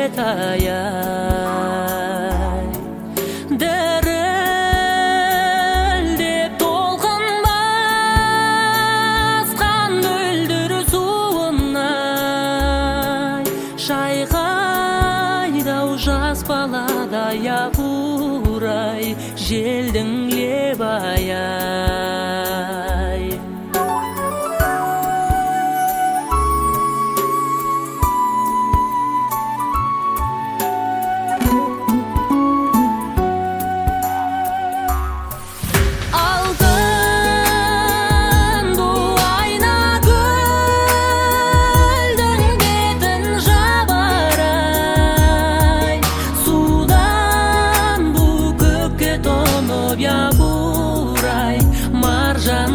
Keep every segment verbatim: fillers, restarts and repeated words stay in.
таяй. Дірілдеп толқын басқан мөлдір суынай, шайқайдау жас баладай апурай, желдің лебаяй. Маржан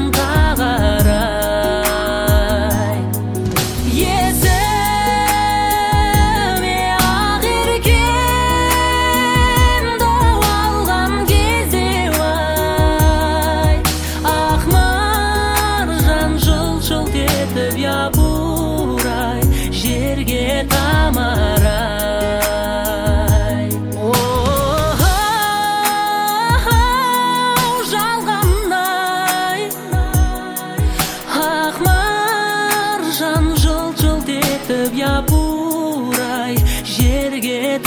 тағарай, есіме ақ еркемді алған кезде ай, ақ маржан жылт-жылт етіп япырай, жерге тамарай. Япырай, жерге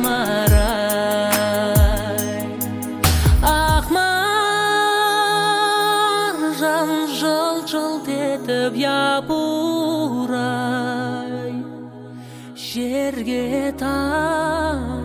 тамарай. Ақ маржан жылт-жылт етіп япырай, жерге тамарай.